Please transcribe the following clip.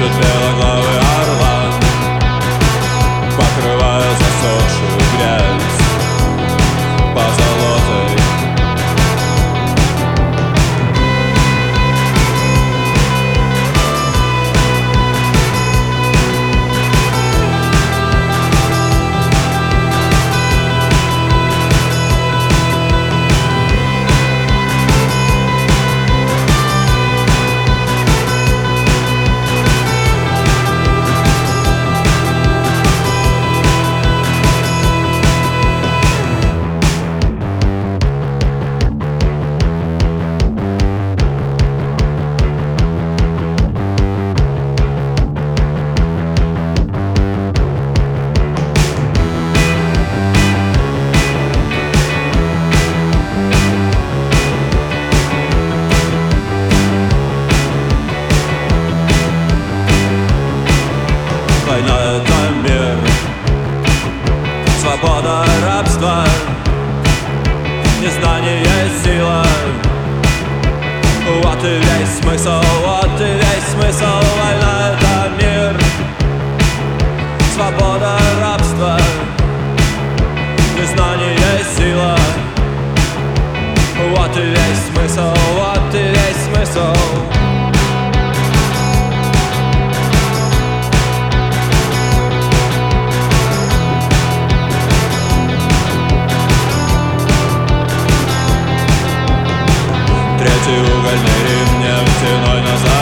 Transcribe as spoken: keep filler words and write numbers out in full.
Дышит белоглавый орлан, покрывая засохшую грязь позолотой. Война — это мир, свобода, рабство, незнание есть сила. Вот и весь смысл, вот и весь смысл. Война — это мир, свобода, рабство, незнание есть сила. Вот и весь смысл, вот и весь смысл. Третий угольный Рим, нефтяной на запад.